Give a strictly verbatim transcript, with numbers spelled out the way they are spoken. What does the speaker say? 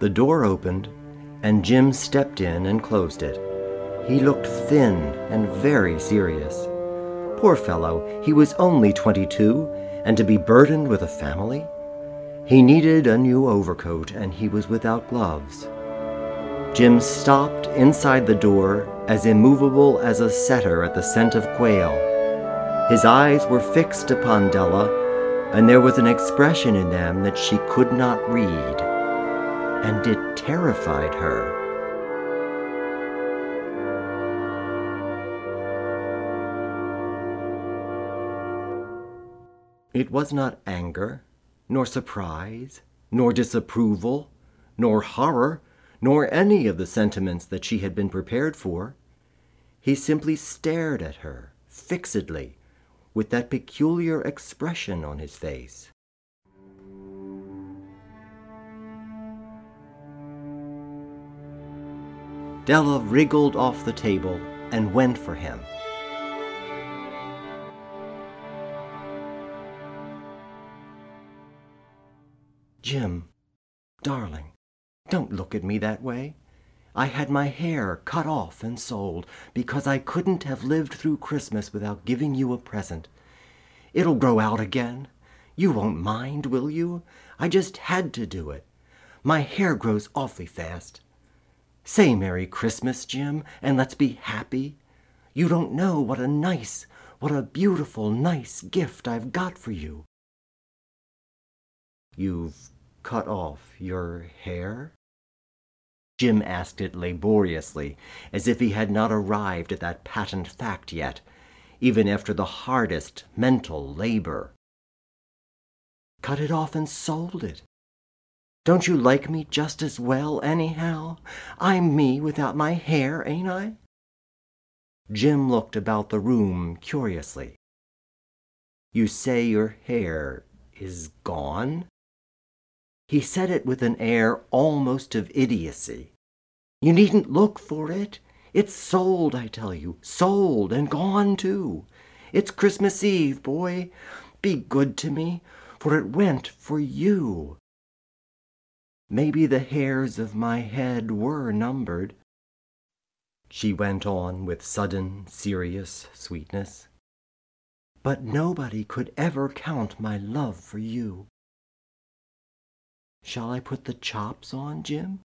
The door opened, and Jim stepped in and closed it. He looked thin and very serious. Poor fellow, he was only twenty-two, and to be burdened with a family? He needed a new overcoat, and he was without gloves. Jim stopped inside the door, as immovable as a setter at the scent of quail. His eyes were fixed upon Della, and there was an expression in them that she could not read, and it terrified her. It was not anger, nor surprise, nor disapproval, nor horror, nor any of the sentiments that she had been prepared for. He simply stared at her, fixedly, with that peculiar expression on his face. Della wriggled off the table and went for him. Jim, darling, don't look at me that way. I had my hair cut off and sold because I couldn't have lived through Christmas without giving you a present. It'll grow out again. You won't mind, will you? I just had to do it. My hair grows awfully fast. Say Merry Christmas, Jim, and let's be happy. You don't know what a nice, what a beautiful, nice gift I've got for you. You've cut off your hair? Jim asked it laboriously, as if he had not arrived at that patent fact yet, even after the hardest mental labor. Cut it off and sold it. Don't you like me just as well, anyhow? I'm me without my hair, ain't I? Jim looked about the room curiously. You say your hair is gone? He said it with an air almost of idiocy. You needn't look for it. It's sold, I tell you, sold and gone too. It's Christmas Eve, boy. Be good to me, for it went for you. Maybe the hairs of my head were numbered, she went on with sudden, serious sweetness. But nobody could ever count my love for you. Shall I put the chops on, Jim?